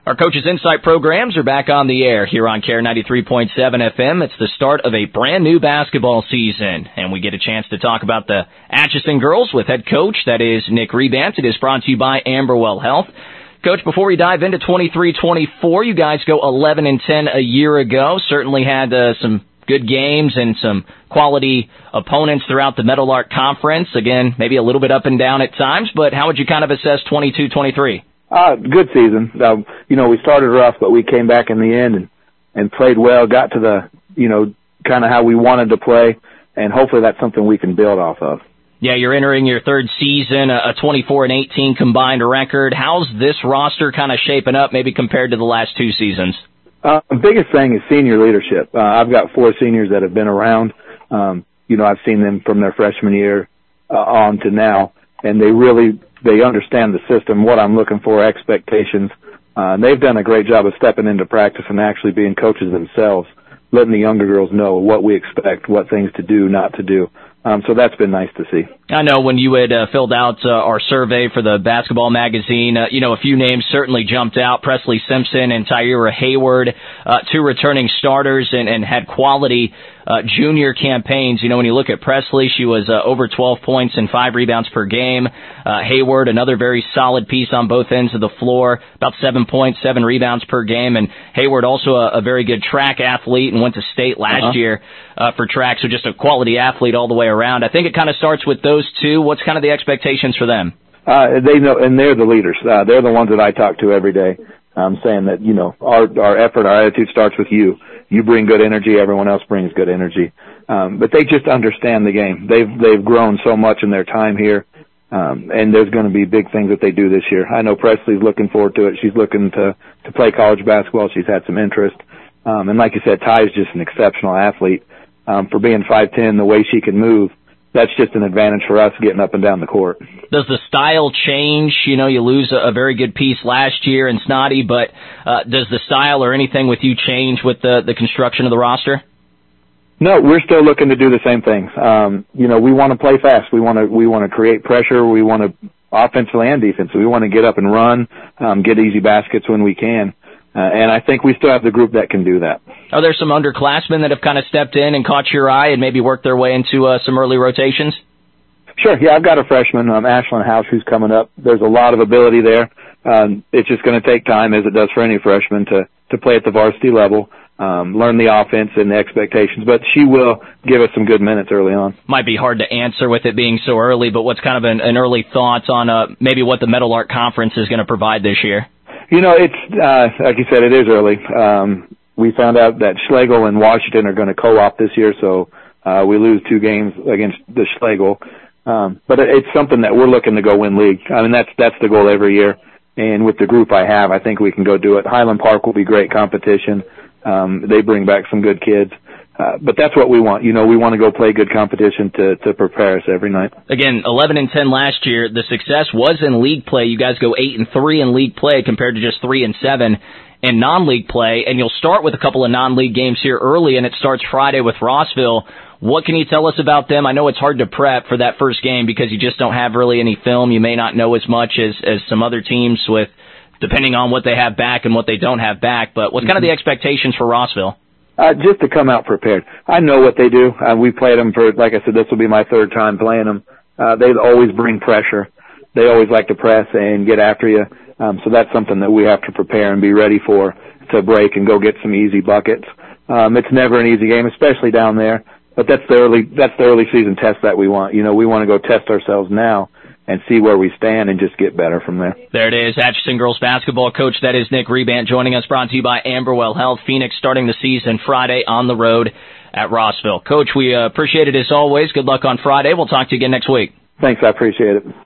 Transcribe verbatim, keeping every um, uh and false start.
Our Coach's Insight programs are back on the air here on Care ninety-three point seven F M. It's the start of a brand new basketball season, and we get a chance to talk about the Atchison girls with head coach, that is Nick Rebant. It is brought to you by Amberwell Health. Coach, before we dive into twenty-three twenty-four, you guys go eleven and ten a year ago. Certainly had uh, some good games and some quality opponents throughout the Meadowlark Conference. Again, maybe a little bit up and down at times, but how would you kind of assess twenty-two twenty-three? Uh, good season. Uh, you know, we started rough, but we came back in the end and, and played well, got to the, you know, kind of how we wanted to play, and hopefully that's something we can build off of. Yeah, you're entering your third season, a twenty-four and eighteen combined record. How's this roster kind of shaping up maybe compared to the last two seasons? Uh, the biggest thing is senior leadership. Uh, I've got four seniors that have been around. Um, you know, I've seen them from their freshman year uh, on to now, and they really they understand the system, what I'm looking for, expectations. Uh, and they've done a great job of stepping into practice and actually being coaches themselves, letting the younger girls know what we expect, what things to do, not to do. Um, so that's been nice to see. I know when you had uh, filled out uh, our survey for the basketball magazine, uh, you know, a few names certainly jumped out. Presley Simpson and Tyra Hayward, uh, two returning starters and, and had quality uh, junior campaigns. You know, when you look at Presley, she was uh, over twelve points and five rebounds per game. Uh, Hayward, another very solid piece on both ends of the floor, about seven points, seven rebounds per game. And Hayward also a, a very good track athlete and went to state last uh-huh. year uh, for track, so just a quality athlete all the way around. I think it kind of starts with those two. What's kind of the expectations for them? Uh, they know, and they're the leaders. Uh, they're the ones that I talk to every day. Um, saying that, you know, our, our effort, our attitude starts with you. You bring good energy, everyone else brings good energy. Um, but they just understand the game. They've, they've grown so much in their time here. Um, and there's going to be big things that they do this year. I know Presley's looking forward to it. She's looking to, to play college basketball. She's had some interest. Um, and like you said, Ty is just an exceptional athlete. Um, for being five ten, the way she can move, that's just an advantage for us getting up and down the court. Does the style change? You know, you lose a, a very good piece last year in Snotty, but uh, does the style or anything with you change with the, the construction of the roster? No, we're still looking to do the same things. Um, you know, we want to play fast. We want to we want to create pressure. We want to offensively and defensively. We want to get up and run, um, get easy baskets when we can. Uh, and I think we still have the group that can do that. Are there some underclassmen that have kind of stepped in and caught your eye and maybe worked their way into uh, some early rotations? Sure, yeah, I've got a freshman, um, Ashlyn House, who's coming up. There's a lot of ability there. Um, it's just going to take time, as it does for any freshman, to, to play at the varsity level, um, learn the offense and the expectations. But she will give us some good minutes early on. Might be hard to answer with it being so early, but what's kind of an, an early thoughts on uh, maybe what the Meadowlark Conference is going to provide this year? You know, it's, uh, like you said, it is early. Um, we found out that Schlegel and Washington are going to co-op this year, so, uh, we lose two games against the Schlegel. Um, but it's something that we're looking to go win league. I mean, that's, that's the goal every year. And with the group I have, I think we can go do it. Highland Park will be great competition. Um, they bring back some good kids. Uh, but that's what we want. You know, we want to go play good competition to, to prepare us every night. Again, eleven and ten last year. The success was in league play. You guys go eight and three in league play compared to just three and seven in non-league play. And you'll start with a couple of non-league games here early, and it starts Friday with Rossville. What can you tell us about them? I know it's hard to prep for that first game because you just don't have really any film. You may not know as much as, as some other teams with, depending on what they have back and what they don't have back. But what's kind of the expectations for Rossville? Uh, just to come out prepared. I know what they do. Uh, we played them for, like I said, this will be my third time playing them. Uh, they always bring pressure. They always like to press and get after you. Um, so that's something that we have to prepare and be ready for, to break and go get some easy buckets. Um, it's never an easy game, especially down there. But that's the early, that's the early season test that we want. You know, we want to go test ourselves now and see where we stand and just get better from there. There it is. Atchison girls basketball coach, that is Nick Rebant, joining us, brought to you by Amberwell Health. Phoenix starting the season Friday on the road at Rossville. Coach, we uh, appreciate it as always. Good luck on Friday. We'll talk to you again next week. Thanks. I appreciate it.